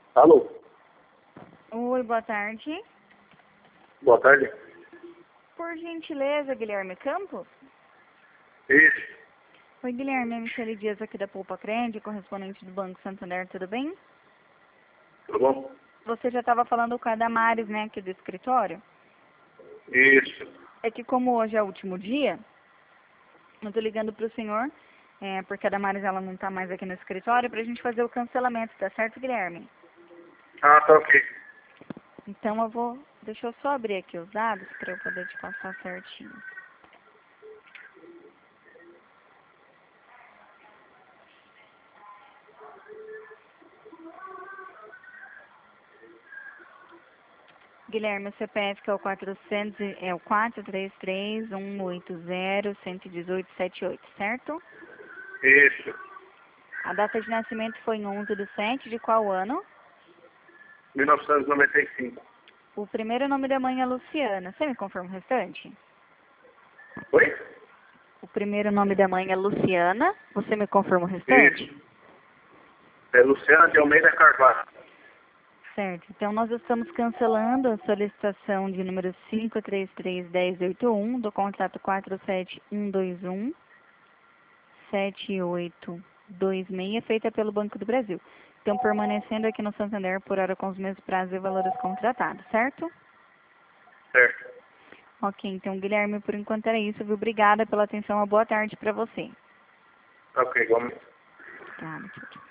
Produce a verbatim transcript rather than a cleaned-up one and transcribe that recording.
Alô? Oi, boa tarde. Boa tarde. Por gentileza, Guilherme Campos? Isso. Oi, Guilherme, é Michele Dias aqui da Poupa Crédito, correspondente do Banco Santander, tudo bem? Tudo bom? Você já estava falando com a Damares, né, aqui do escritório? Isso. É que como hoje é o último dia, eu tô ligando pro senhor, é, porque a Damares ela não tá mais aqui no escritório, pra gente fazer o cancelamento, tá certo, Guilherme? Ah, tá ok. Então eu vou, deixa eu só abrir aqui os dados para eu poder te passar certinho. Guilherme, o C P F que é o quatrocentos, é o quatro três três, um oito zero, um um oito sete oito, certo? Isso. A data de nascimento foi em onze de sete de qual ano? mil novecentos e noventa e cinco. O primeiro nome da mãe é Luciana. Você me confirma o restante? Oi? O primeiro nome da mãe é Luciana. Você me confirma o restante? Isso. É Luciana de Almeida Carvalho. Certo. Então nós estamos cancelando a solicitação de número cinco três três um zero oito um do contrato quatro sete um dois um sete oito dois seis feita pelo Banco do Brasil. Então permanecendo aqui no Santander por hora com os mesmos prazos e valores contratados, certo? Certo. Ok, então Guilherme, por enquanto era isso, viu? Obrigada pela atenção, uma boa tarde para você. Tá ok, igualmente. Obrigada, tchau, tchau.